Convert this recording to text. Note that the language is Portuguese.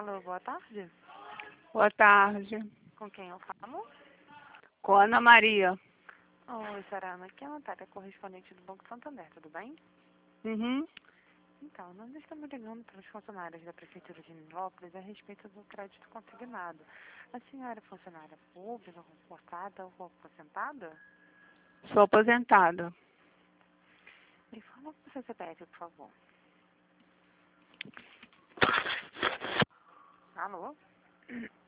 Alô, boa tarde. Boa tarde. Com quem eu falo? Com a Ana Maria. Oi, Sarana. Aqui é a Natália, correspondente do Banco Santander, tudo bem? Uhum. Então, nós estamos ligando para os funcionários da Prefeitura de Nilópolis a respeito do crédito consignado. A senhora é funcionária pública, concurtada ou aposentada? Sou aposentada. Me fala o seu CPF, por favor. Alô?